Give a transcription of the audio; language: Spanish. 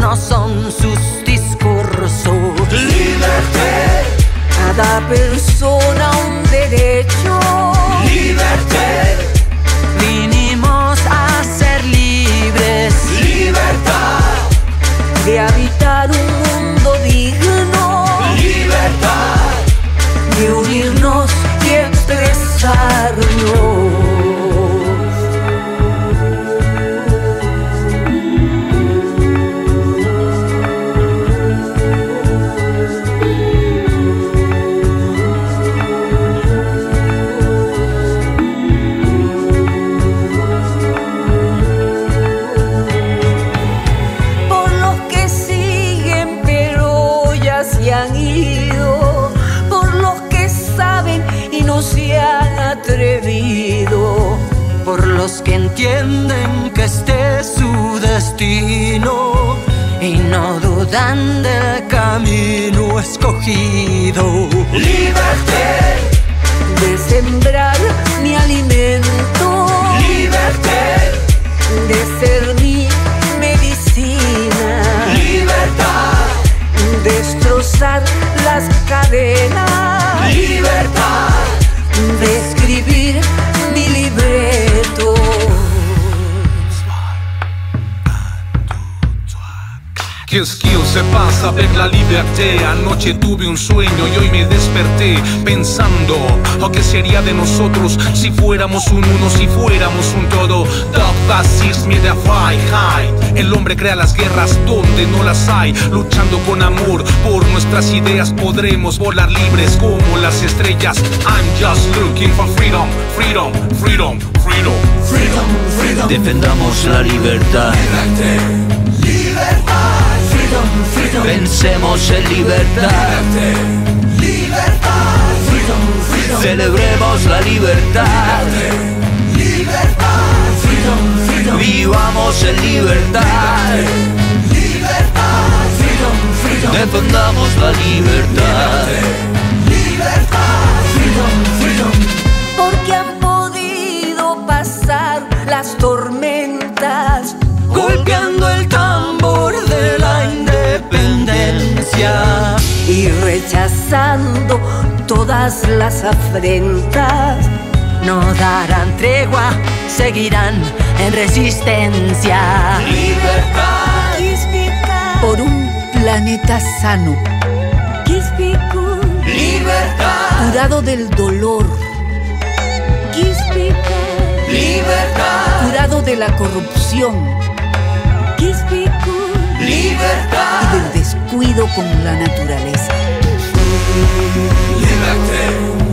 no son sus discursos. Liberté. Cada persona un derecho. Liberté. Vinimos a ser libres. Libertad. De habitar un mundo digno. Libertad. De unirnos y expresarnos. Por los que entienden que este es su destino y no dudan del camino escogido. Liberté. De sembrar mi alimento. Liberté. De ser mi medicina. Libertad. Destrozar las cadenas. Libertad. De escribir mi libreto. Qu'est-ce qu'il se passe avec la liberté? Anoche tuve un sueño y hoy me desperté pensando, ¿o qué sería de nosotros si fuéramos un uno, si fuéramos un todo? Doch was ist mit der Freiheit? El hombre crea las guerras donde no las hay. Luchando con amor por nuestras ideas podremos volar libres como las estrellas. I'm just looking for freedom, freedom, freedom, freedom, Freedom, freedom. Defendamos la libertad. Liberté. Libertad. Freedom, freedom. Pensemos en libertad. Liberté. Libertad. Freedom, freedom. Celebremos la libertad. Libertad. Freedom, freedom. Vivamos en libertad. Libertad. Freedom, freedom. Defendamos la libertad. Libertad. Freedom, freedom. Porque han podido pasar las tormentas, golpeando el tambor de la independencia y rechazando todas las afrentas. No darán tregua, seguirán en resistencia. Libertad. Por un planeta sano, Libertad. curado del dolor, Libertad. curado de la corrupción Libertad. y del descuido con la naturaleza. Liberté.